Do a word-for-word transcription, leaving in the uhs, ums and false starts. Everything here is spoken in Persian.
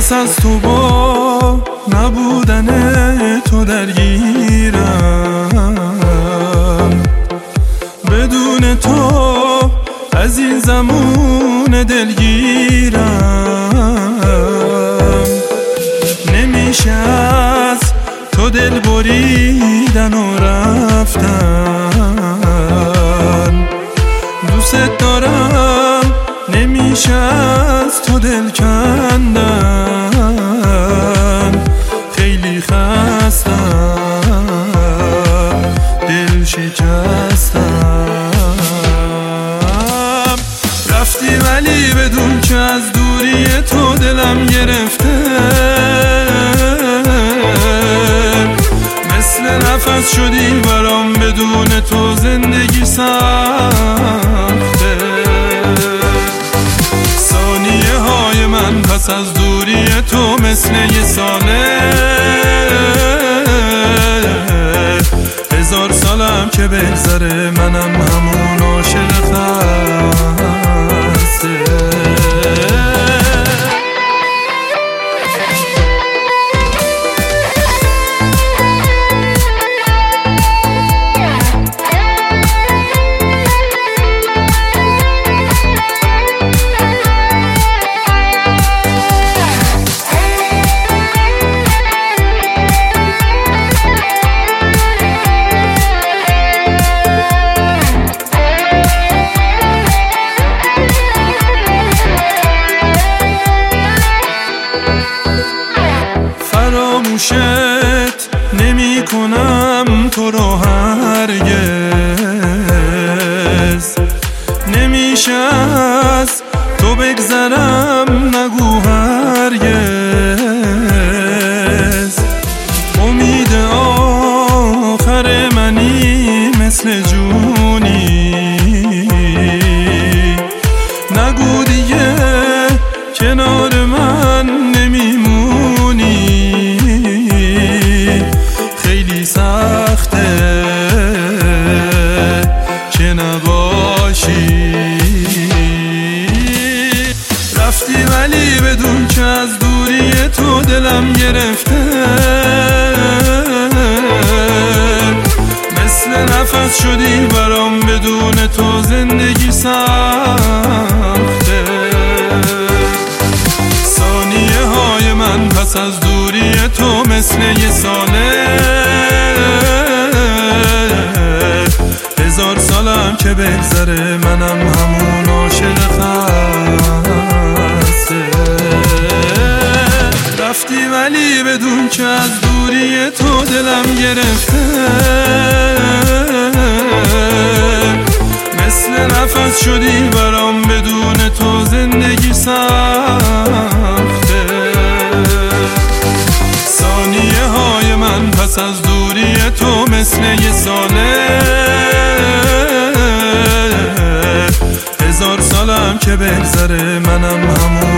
پس از تو با نبودن تو درگیرم، بدون تو از این زمون دلگیرم. نمیشه از تو دل بریدن و رفتن، دوست دارم نمیشه از تو دل کندن. خیلی خستم، دل شکستم. رفتی ولی بدون که از دوری تو دلم گرفته، مثل نفس شدی برام بدون تو زندگی سخته. ثانیه های من پس از دوری تو مثل یه ساله، هزار سالم که بگذره منم همون عاشق خسته. فراموشت نمی کنم تو رو هرگز، نمیشه از تو بگذرم نگو هرگز. امید آخر منی مثل جونی، نگو دیگه کنار من نمیمونی. خیلی سخته که نباشی. رفتی ولی بدون که از دوری تو دلم گرفته، مثل نفس شدی برام بدون تو زندگی سخته. ثانیه های من پس از دوری تو مثل یه ساله، هزار سالم که بگذره منم همون عاشق خسته. رفتی ولی بدون که از دوری تو دلم گرفته، مثل نفس شدی برام بدون تو زندگی سخته. ثانیه های من پس از دوری تو مثل یه ساله، هزار سالم که بگذره منم همون